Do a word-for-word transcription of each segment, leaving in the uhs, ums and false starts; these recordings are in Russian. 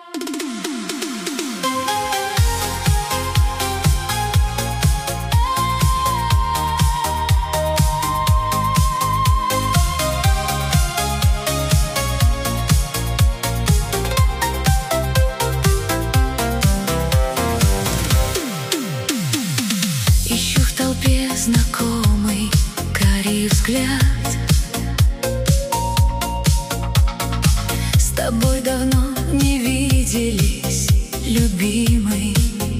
Ищу в толпе знакомый карий взгляд. С тобой давно не виделись, любимый.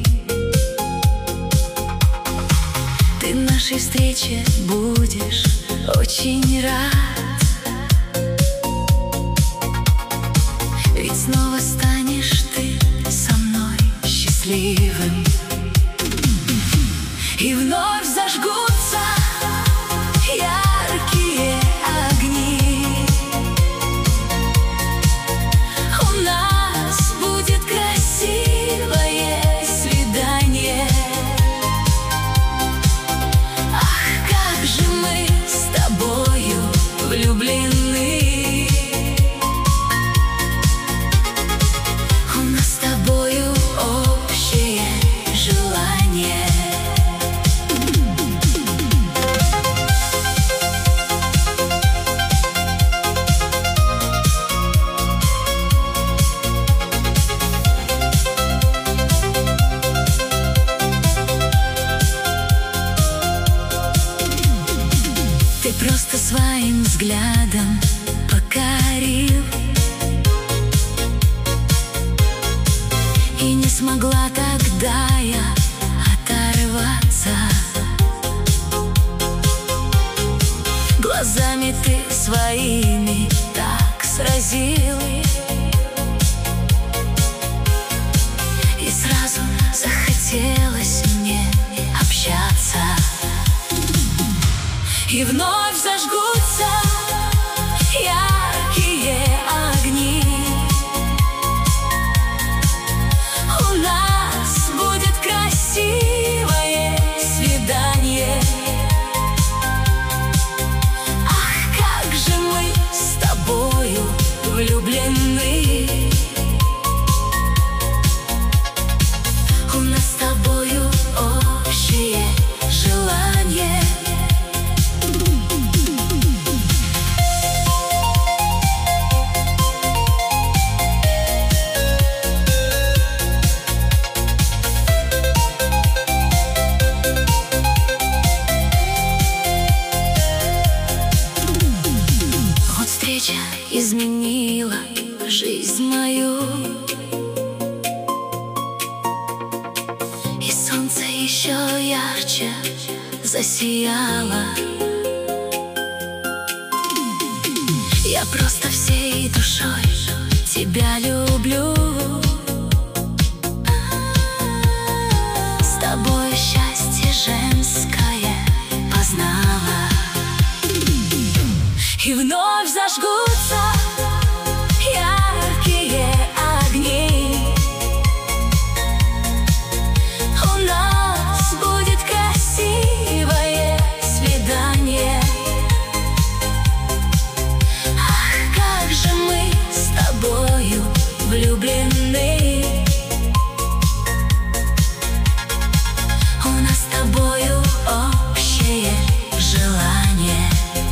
Ты нашей встрече будешь очень рад, ведь снова станешь ты со мной счастливым. И вновь зажгутся яркие огни. У нас будет красивое свидание. Ах, как же мы с тобою влюблены. У нас с тобою общее желание. Ты просто своим взглядом покорил, и не смогла тогда я оторваться. Глазами ты своими так сразил, и сразу захотелось мне общаться. И вновь зажгутся яркие огни. У нас будет красивое свидание. Ах, как же мы с тобою влюблены. У нас с тобою общее желание. Изменила жизнь мою, и солнце еще ярче засияло. Я просто всей душой тебя люблю. С тобой счастье женское познала. И вновь зажгутся яркие огни. У нас будет красивое свидание. Ах, как же мы с тобою влюблены. У нас с тобою общее желание.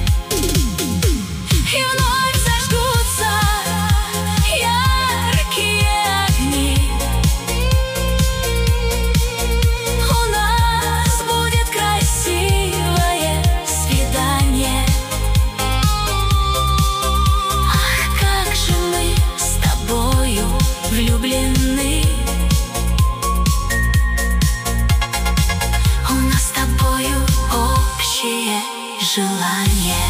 И вновь зажгутся яркие огни. У нас будет красивое свидание. Ах, как же мы с тобою влюблены. У нас с тобою общее желание.